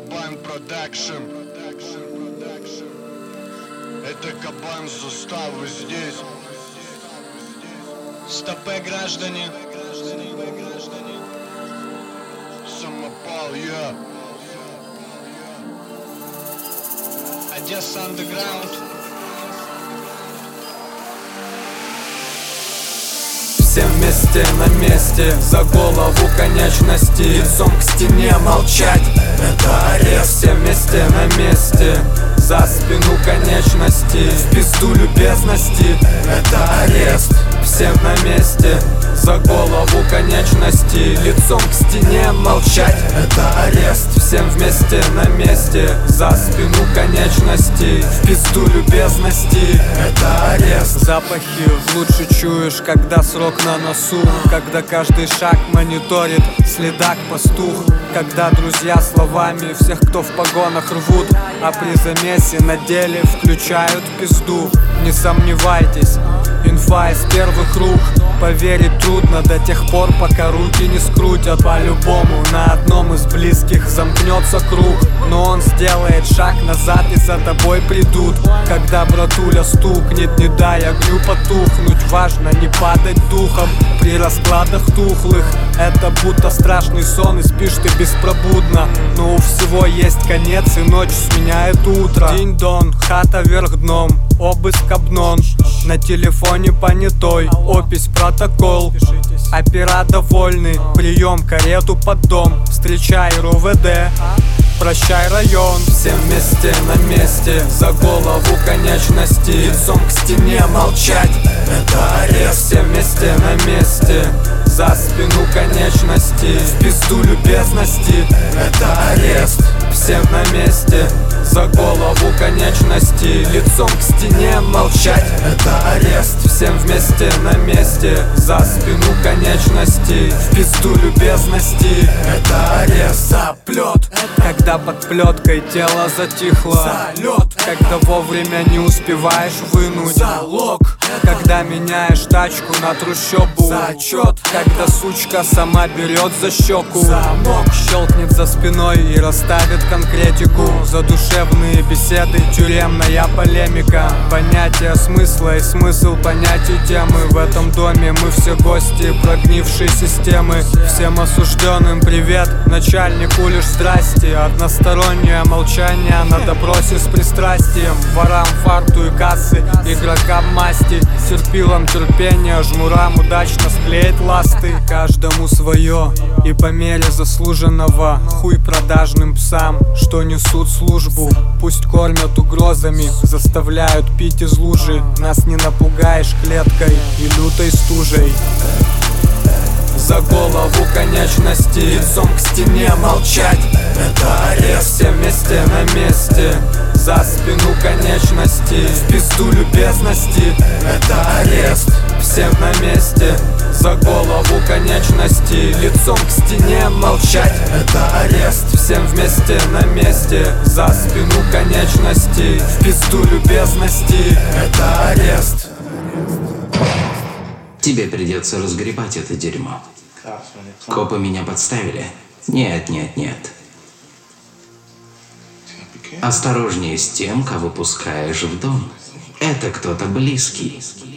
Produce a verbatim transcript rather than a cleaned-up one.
Кабан Продакшн. Это Кабан заставы здесь. Стопэ, граждане. Самопал, я. Одесса Андеграунд. Все вместе на месте, за голову конечности, лицом к стене молчать — это арест. Все вместе на месте, за спину конечности, в пизду любезности — это арест. Все на месте, за голову конечности, лицом к стене молчать — это арест. Всем вместе на месте, за спину конечности, в пизду любезности — это арест. Запахи лучше чуешь, когда срок на носу, когда каждый шаг мониторит следак пастух, когда друзья словами всех, кто в погонах, рвут, а при замесе на деле включают пизду. Не сомневайтесь, инфа из первых рук. Поверить трудно до тех пор, пока руки не скрутят. По-любому на одном из близких замкнется круг, но он сделает шаг назад и за тобой придут. Когда братуля стукнет, не дай огню потухнуть. Важно не падать духом при раскладах тухлых. Это будто страшный сон, и спишь ты беспробудно. Но у всего есть конец, и ночь сменяет утро. Динь-дон, хата вверх дном, обыск обнон. На телефоне понятой, опись протокол. Опера довольны, прием карету под дом. Встречай РОВД, прощай район. Все вместе на месте, за голову конечности, лицом к стене молчать — это арест. Все вместе на месте, за спину конечности, в пизду любезности — это арест. Все на месте, за голову конечности, лицом к стене молчать — это арест. Всем вместе на месте, за спину конечности, в пизду любезности — это арест. Заплет, когда под плеткой тело затихло. Залет, когда вовремя не успеваешь вынуть. Залог, когда меняешь тачку на трущобу. Зачет, когда сучка сама берет за щеку. Замок щелкнет за спиной и расставит конкретику. Задушевные беседы, тюремная полемика. Понятие смысла и смысл понятий темы. В этом доме мы все гости прогнившей системы. Всем осужденным привет, начальнику лишь здрасте. Одностороннее молчание на допросе с пристрастием. Ворам фарту и кассы, игрокам масти, терпилам терпения, жмурам удачно склеить ласты. Каждому свое, и по мере заслуженного хуй продажным псам, что несут службу. Пусть кормят угрозами, заставляют пить из лужи. Нас не напугаешь клеткой и лютой стужей. За голову конечности, лицом к стене молчать — это арест. Все вместе на месте, за спину конечности, в пизду любезности — это арест. Все на месте, за голову конечности, лицом к стене молчать — это арест. Всем вместе на месте, за спину конечности, в пизду любезности — это арест. Тебе придется разгребать это дерьмо. Копы меня подставили? Нет, нет, нет. Осторожнее с тем, кого пускаешь в дом. Это кто-то близкий.